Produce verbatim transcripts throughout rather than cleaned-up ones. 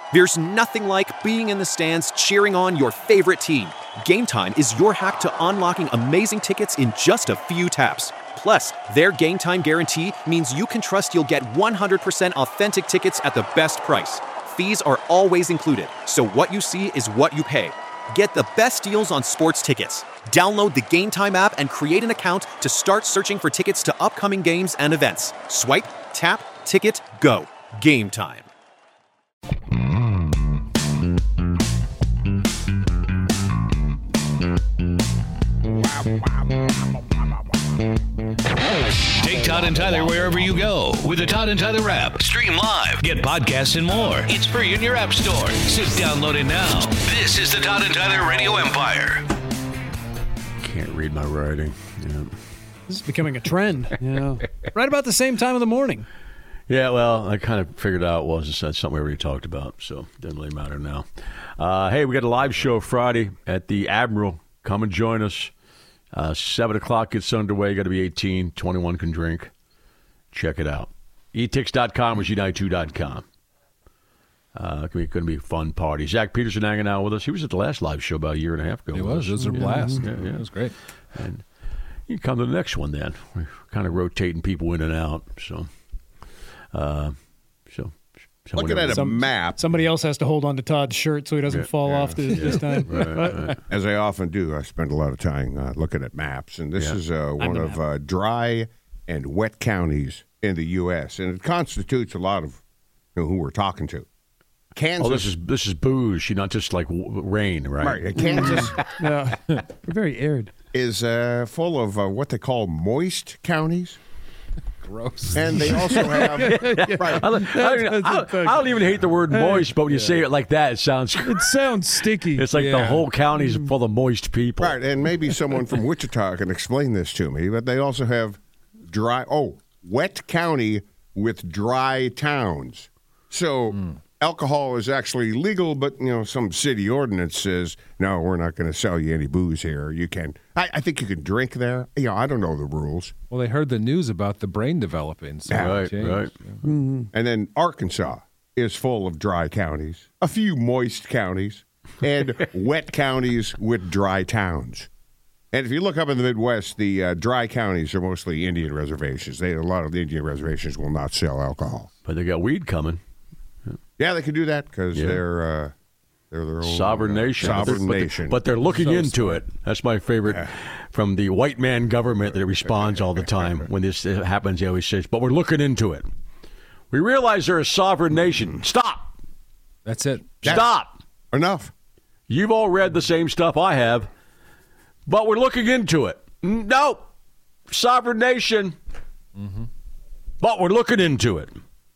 There's nothing like being in the stands cheering on your favorite team. Game Time is your hack to unlocking amazing tickets in just a few taps. Plus, their Game Time guarantee means you can trust you'll get one hundred percent authentic tickets at the best price. Fees are always included, so what you see is what you pay. Get the best deals on sports tickets. Download the Game Time app and create an account to start searching for tickets to upcoming games and events. Swipe, tap, ticket, go. Game Time. Take Todd and Tyler wherever you go with the Todd and Tyler app. Stream live, get podcasts and more. It's free in your app store. So download it now. This is the Todd and Tyler Radio Empire. Can't read my writing. Yeah. This is becoming a trend. Yeah. Right about the same time of the morning. Yeah, well, I kind of figured out it was that's something we already talked about, so it doesn't really matter now. Uh, hey, we got a live show Friday at the Admiral. Come and join us. Uh, seven o'clock gets underway. Got to be eighteen. twenty-one can drink. Check it out. e tix dot com or G ninety-two dot com. Uh, it's going to be a fun party. Zach Peterson hanging out with us. He was at the last live show about a year and a half ago. It was. It was a blast. Yeah, yeah. It was great. And you can come to the next one then. We're kind of rotating people in and out. So, uh, so. so Looking at a Some, map. Somebody else has to hold on to Todd's shirt so he doesn't Yeah, fall yeah, off this, yeah. this time. Right, right. As I often do, I spend a lot of time uh, looking at maps, and this Yeah. is uh, one the of map. uh, dry and wet counties in the U S, and it constitutes a lot of you know, who we're talking to. Kansas, Oh, this is this is booze. She not just like w- rain, right? right, uh, Kansas Yeah. We're very arid. is uh, full of uh, what they call moist counties, Gross. and they also have right. I, don't- I don't, I don't- I don't even hate the word moist, but when you say it like that, it sounds. It sounds sticky. It's like the Yeah. whole county's full of moist people. Right, and maybe someone from Wichita can explain this to me, but they also have dry, oh, wet county with dry towns. So alcohol is actually legal, but, you know, some city ordinance says, no, we're not going to sell you any booze here. You can, I, I think you can drink there. You know, I don't know the rules. Well, they heard the news about the brain developing. So Yeah. it Right, changed. right. And then Arkansas is full of dry counties, a few moist counties, and wet counties with dry towns. And if you look up in the Midwest, the uh, dry counties are mostly Indian reservations. They, a lot of the Indian reservations will not sell alcohol. But they got weed coming. Yeah, they can do that because Yeah. they're uh, they're their own Sovereign uh, nation. Sovereign but, nation. But they're looking So into smart. it. That's my favorite from the white man government that responds all the time when this happens. They always say, but we're looking into it. We realize they're a sovereign nation. Stop. That's it. Stop. enough. You've all read the same stuff I have, but we're looking into it. Nope. Sovereign nation. Mm-hmm. But we're looking into it.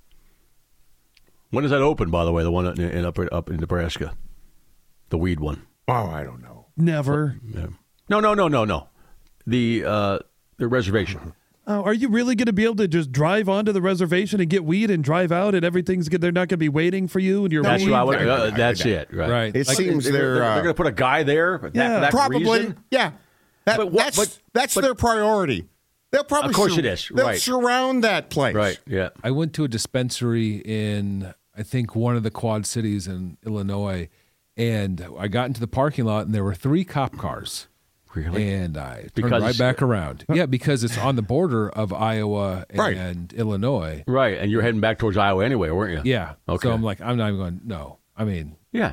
When does that open, by the way, the one in, in, up, up in Nebraska? The weed one. Oh, I don't know. Never. Yeah. No, no, no, no, no. The, uh, the reservation. Oh, are you really going to be able to just drive onto the reservation and get weed and drive out and everything's good? They're not going to be waiting for you and your That's weed? what I would, I- uh, I- that's I- it, right? Right. It Like, seems They're, they're, they're, uh, going to put a guy there for that, Yeah. for that probably, reason? yeah. That, But what- that's but- that's but- their priority. They'll probably Of course sur- it is, They'll right. surround that place. Right, yeah. I went to a dispensary in, I think, one of the Quad Cities in Illinois, and I got into the parking lot, and there were three cop cars. Really? And I turned Because right it's- back around. Yeah, because it's on the border of Iowa and Right. Illinois. Right, and you're heading back towards Iowa anyway, weren't you? Yeah. Okay. So I'm like, I'm not even going, no. I mean, Yeah.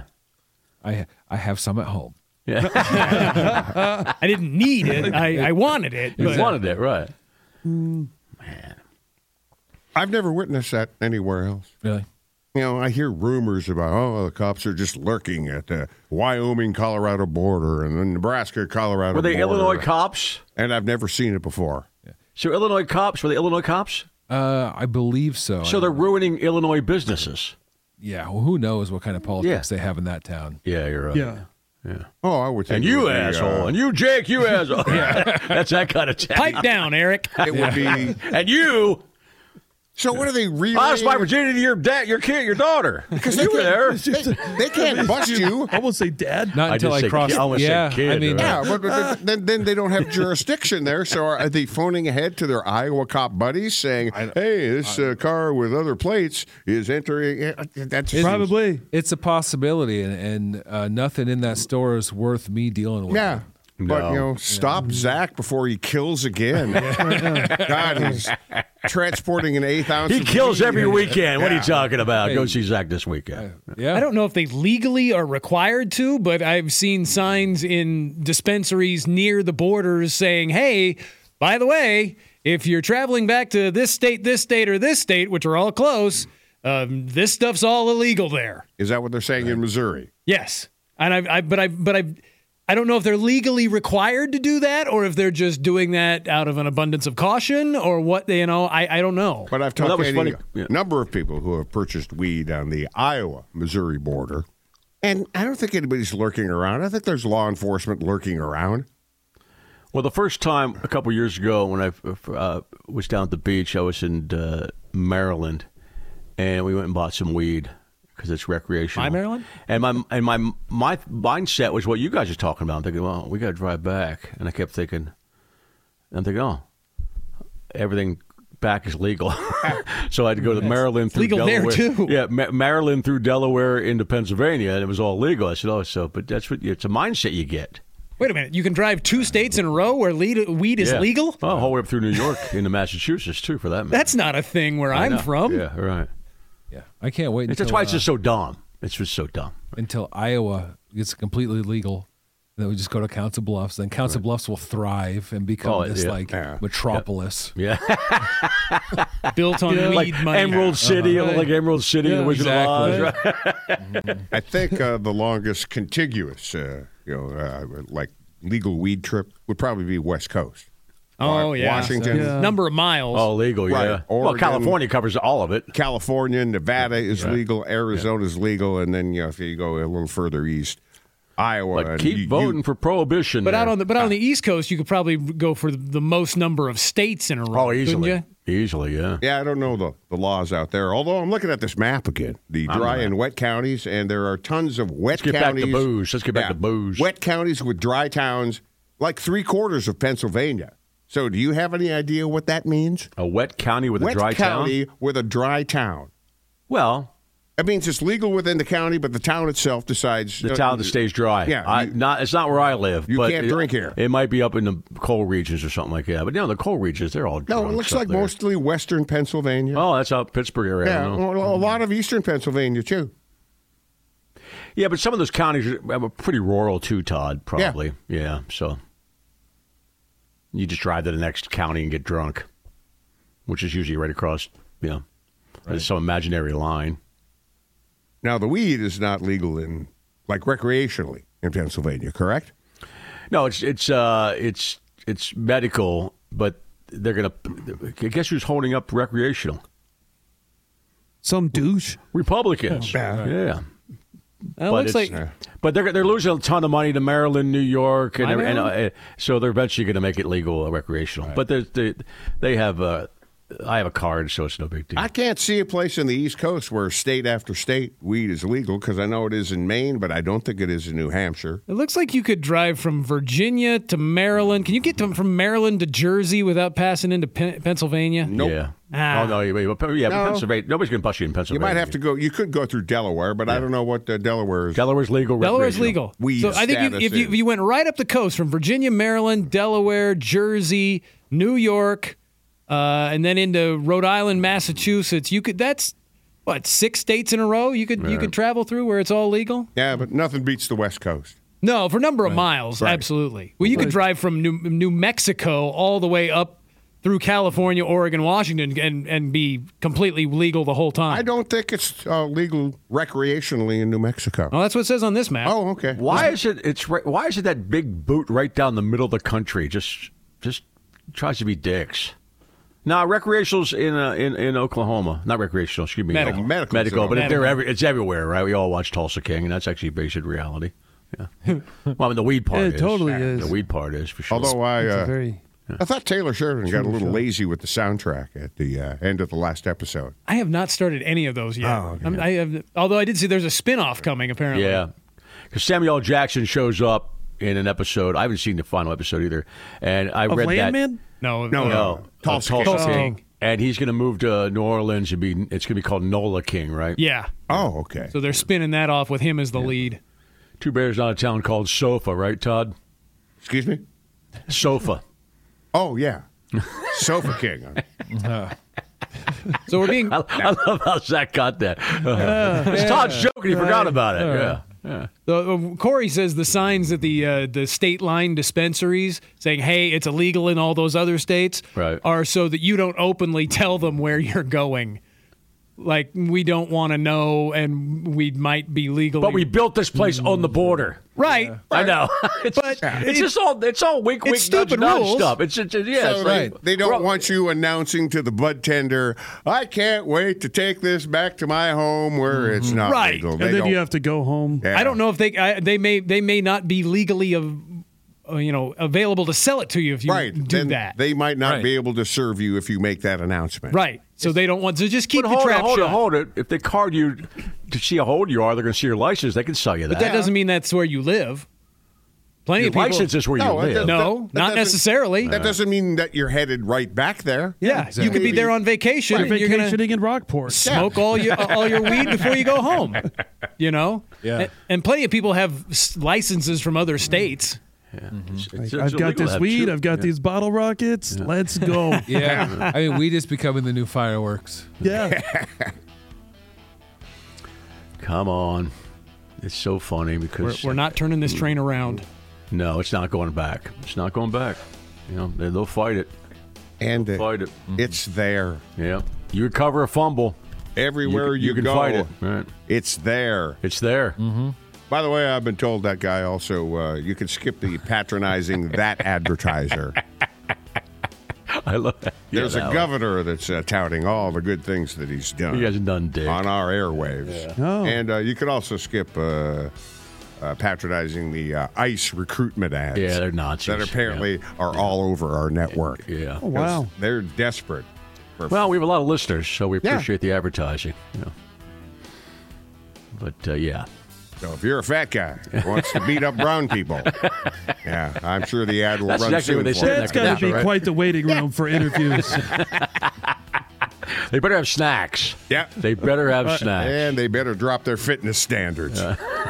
I I have some at home. I didn't need it. I, I wanted it. You but- wanted it, right. I've never witnessed that anywhere else. Really? You know, I hear rumors about, oh, the cops are just lurking at the Wyoming-Colorado border and the Nebraska-Colorado Were they border. Illinois cops? And I've never seen it before. So Illinois cops, were they Illinois cops? Uh, I believe so. So they're ruining Illinois businesses. Yeah, well, who knows what kind of politics Yeah. they have in that town. Yeah, you're right. Yeah. Oh, I would think And it you would be, asshole. uh, and you, Jake, you asshole. yeah. That's that kind of town. Pipe down, Eric. it would be And you. So what are they really? I lost my virginity to your dad, your kid, your daughter. Because you were there. They, they can't bust you. I won't say dad. Not I until just I say cross. kid. I almost said yeah, kid, I mean, right? Yeah, but, but then, then they don't have jurisdiction there. So are they phoning ahead to their Iowa cop buddies saying, "Hey, this uh, car with other plates is entering"? That's Probably. it's a possibility, and, and uh, nothing in that store is worth me dealing with. Yeah. it. But, No. you know, stop Zach before he kills again. God, he's transporting an eighth ounce. He of kills weed. every weekend. What are you Yeah. talking about? Hey. Go see Zach this weekend. Yeah, I don't know if they legally are required to, but I've seen signs in dispensaries near the borders saying, hey, by the way, if you're traveling back to this state, this state, or this state, which are all close, um, this stuff's all illegal there. Is that what they're saying in Missouri? Yes. And I, I but I, but I, I don't know if they're legally required to do that or if they're just doing that out of an abundance of caution or what they, you know, I, I don't know. But I've Well, talked that to was a funny. Yeah. number of people who have purchased weed on the Iowa-Missouri border, and I don't think anybody's lurking around. I think there's law enforcement lurking around. Well, the first time a couple years ago when I uh, was down at the beach, I was in uh, Maryland, and we went and bought some weed because it's recreational. My Maryland? And my and my my mindset was what you guys are talking about. I'm thinking, well, we got to drive back, and I kept thinking, I'm thinking, oh, everything back is legal, so I had to go to Maryland through legal there, Delaware. too. Yeah, Ma- Maryland through Delaware into Pennsylvania, and it was all legal. I said, oh, so but that's what it's a mindset you get. Wait a minute. You can drive two states in a row where lead, weed is Yeah. legal? Oh, whole way up through New York into Massachusetts too, for that matter. That's not a thing where I I'm know. from. Yeah, right. yeah. I can't wait. That's Until, why it's uh, just so dumb. It's just so dumb. until Iowa gets completely legal. Then we just go to Council Bluffs. Then Council Bluffs will thrive and become Oh, this yeah. like Yeah. metropolis. Yeah, Built on weed like money. Emerald City, Uh-huh. like Emerald City, Yeah, and Wizard exactly. of Oz. Right? I think uh, the longest contiguous, uh, you know, uh, like legal weed trip would probably be West Coast. Oh, Wa- yeah. Washington, Yeah. Number of miles. Oh, legal, yeah. Right. Well, Oregon. California covers all of it. California, Nevada is legal, Arizona is legal, and then you know if you go a little further east, Iowa. But and keep you- voting you- for prohibition. But there. out on the but out on the East Coast, you could probably go for the most number of states in a row. oh, couldn't easily, you? easily, yeah. Yeah, I don't know the, the laws out there. Although I'm looking at this map again, the I'm dry not. and wet counties, and there are tons of wet Let's get back counties. to booze. Let's get back to booze. Wet counties with dry towns, like three quarters of Pennsylvania. So, do you have any idea what that means? A wet county with wet a dry county town. with a dry town. Well, That means it's legal within the county, but the town itself decides the uh, town that stays dry. Yeah, I, you- not it's not where I live. You but can't it, drink here. It might be up in the coal regions or something like that. But you know, the coal regions, they're all No, it drunk looks up like there. mostly western Pennsylvania. Oh, that's out Pittsburgh area. I yeah, don't know. well, a lot of eastern Pennsylvania too. Yeah, but some of those counties are are pretty rural too, Todd, probably. Yeah. so you just drive to the next county and get drunk, which is usually right across, you know, there's some imaginary line. Now, the weed is not legal in, like, recreationally in Pennsylvania, correct? No, it's it's uh it's it's medical, but they're gonna. Guess who's holding up recreational? Some douche. Republicans. Yeah. Well, it But looks it's- like But they're they're losing a ton of money to Maryland, New York, and, My and uh, Maryland? so they're eventually going to make it legal, uh, recreational. But there's- they they have uh, I have a card, so it's no big deal. I can't see a place in the East Coast where state after state weed is legal because I know it is in Maine, but I don't think it is in New Hampshire. it looks like you could drive from Virginia to Maryland. Can you get to, from Maryland to Jersey without passing into Pen- Pennsylvania? Nope. Yeah. Ah. Oh no, yeah, but, yeah, but No. Pennsylvania. Nobody's going to bust you in You Pennsylvania. might have to go. You could go through Delaware, but I don't know what uh, Delaware is. Delaware's legal. Delaware's recreational. legal. Weed so I think you, status if you, is- if you went right up the coast from Virginia, Maryland, Delaware, Jersey, New York, uh, and then into Rhode Island, Massachusetts, you could. That's what six states in a row. You could you could travel through where it's all legal. Yeah, but nothing beats the West Coast. No, for number of miles, Right. absolutely. Well, you could drive from New, New Mexico all the way up through California, Oregon, Washington, and and be completely legal the whole time. I don't think it's uh, legal recreationally in New Mexico. Well, that's what it says on this map. Oh, okay. Why is it? It's right, why is it that big boot right down the middle of the country? Just just tries to be dicks. Now, recreational's in uh, in in Oklahoma, not recreational. Excuse me, Medical. no, Medical's medical. in But Oklahoma. they're every, it's everywhere, right? We all watch Tulsa King, and that's actually based in reality. Yeah. Well, I mean, the weed part It is totally is. The weed part is for sure. Although I, It's a uh, very I thought Taylor Sheridan got a little lazy with the soundtrack at the uh, end of the last episode. I have not started any of those yet. Oh, okay. I'm- I have, although I did see there's a spin-off coming, apparently. Yeah, because Samuel L. Jackson shows up in an episode. I haven't seen the final episode either, and I Of read Landman? No, No, uh, no. Tulsa King. Tulsa Oh. King. And he's going to move to New Orleans and be. It's going to be called Nola King, right? Yeah. Oh, okay. So they're spinning that off with him as the lead. Too bad there's not a town called Sofa, right, Todd? Excuse me? Sofa. Oh, yeah. Sofa King. So we're being I, I love how Zach got that. it's Todd's joke, and he forgot about it. Yeah. Yeah. Uh, uh, Corey says the signs at the uh, the state line dispensaries saying, "Hey, it's illegal in all those other states," Right. are so that you don't openly tell them where you're going. Like, we don't want to know, and we might be legally. But we built this place on the border. right. I know. it's, But it's it- just all it's all wink, wink, it's nudge, stupid nudge rules. stuff. It's, it's, it's yeah. So it's they, like, they don't well, want you announcing to the bud tender, I can't wait to take this back to my home where it's not Right. legal. And They then don't- you have to go home. Yeah. I don't know if they I, they may they may not be legally of, uh, you know available to sell it to you if you Right. do Then that. They might not Right. be able to serve you if you make that announcement. right. So they don't want to just keep But the hold trap it, hold shut. it, hold it. If they card you to see how old you are, they're going to see your license. They can sell you that. But that doesn't mean that's where you live. Plenty your of people. license is where No, you it live. doesn't- no, that- that not doesn't- necessarily. That doesn't mean that you're headed right back there. yeah, you could be there on vacation. You're and you're gonna vacationing in Rockport. smoke all your all your weed before you go home. You know. Yeah. And, and plenty of people have s- licenses from other states. It's- it's I've got illegal to this have weed. two. I've got Yeah. these bottle rockets. Let's go. Yeah. I mean, weed is becoming the new fireworks. Yeah. Come on. It's so funny We're, because we're not turning this train around. no, it's not going back. It's not going back. You know, they, they'll fight it. And it- Fight it. it's there. Yeah. You recover a fumble. Everywhere you, you, you can go, fight it. Right. it's there. It's there. Mm-hmm. By the way, I've been told that guy also, uh, you can skip the patronizing that advertiser. I love that. Yeah, There's a that one. governor that's uh, touting all the good things that he's done. He hasn't done dick. on our airwaves. Oh. And uh, you could also skip uh, uh, patronizing the uh, ICE recruitment ads. Yeah, they're Nazis. That apparently are all over our network. Yeah. Oh, wow. They're desperate. For Well, we have a lot of listeners, so we Yeah. appreciate the advertising. You know. But uh, yeah, So if you're a fat guy who wants to beat up brown people, yeah, I'm sure the ad will That's run exactly soon what they for said you. in That's that got to be right? quite the waiting room for interviews. they better have snacks. Yeah. They better have snacks. And they better drop their fitness standards.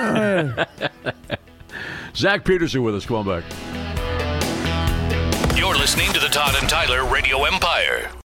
Zach Peterson with us. Come on back. You're listening to the Todd and Tyler Radio Empire.